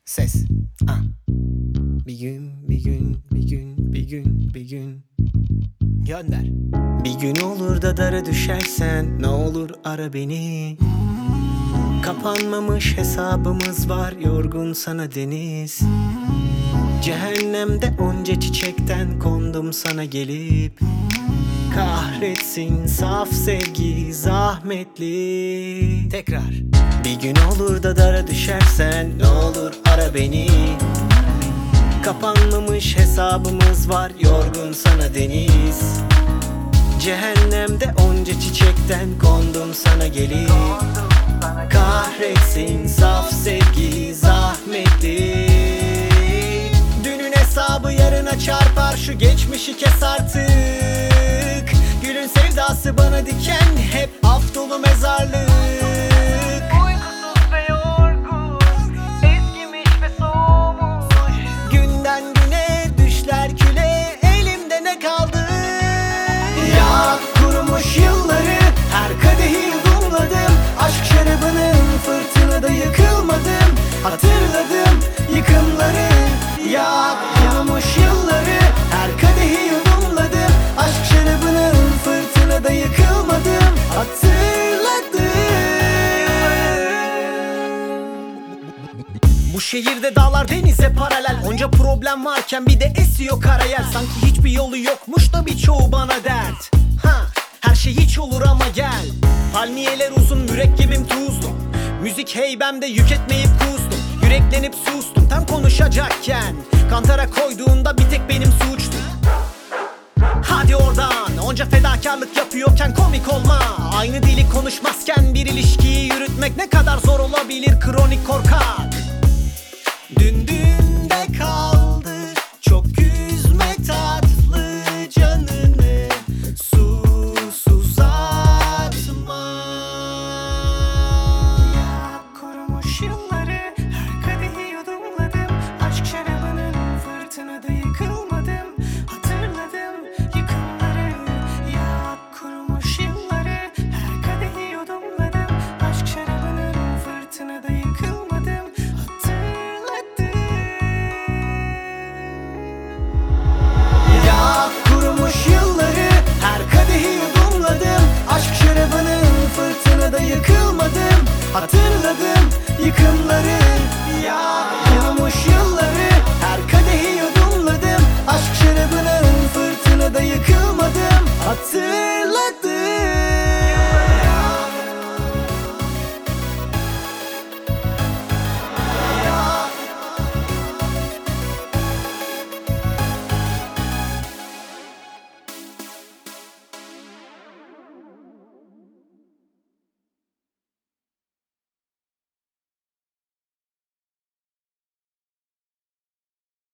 Ses. Bir gün, bir gün, bir gün, bir gün, bir gün. Gönder. Bir gün olur da dara düşersen ne olur ara beni. Kapanmamış hesabımız var, yorgun sana deniz. Cehennemde onca çiçekten kondum sana gelip. Kahretsin saf sevgi zahmetli. Tekrar. Bir gün olur da dara düşersen ne olur ara beni. Kapanmamış hesabımız var, yorgun sana deniz. Cehennemde onca çiçekten kondum sana gelip. Kahretsin saf sevgi zahmetli. Dünün hesabı yarına çarpar, şu geçmişi kes artık. Gülün sevdası bana diken, hep af dolu mezarlık. Uykusuz ve yorgun, eskimiş ve soğumuş. Günden güne düşler küle, elimde ne kaldı? Ya kurumuş yılları, her kadehi yudumladım. Aşk şarabının fırtınada yıkılmadım. Hatırladım yıkımları. Ya kurumuş yılları, her kadehi yudumladım. Aşk şarabının fırtınada yıkılmadım. Hatırladım. Bu şehirde dağlar denize paralel. Onca problem varken bir de esiyor karayel. Sanki hiçbir yolu yokmuş da birçoğu bana dert. Her şey hiç olur ama gel. Palmiyeler uzun, mürekkebim tuzlu. Müzik heybemde yük etmeyip kustum. Yüreklenip sustum tam konuşacakken. Kantara koyduğunda bir tek benim suçtum. Hadi oradan, onca fedakarlık yapıyorken komik olma. Aynı dili konuşmazken bir ilişkiyi yürütmek ne kadar zor olabilir, kronik korkak.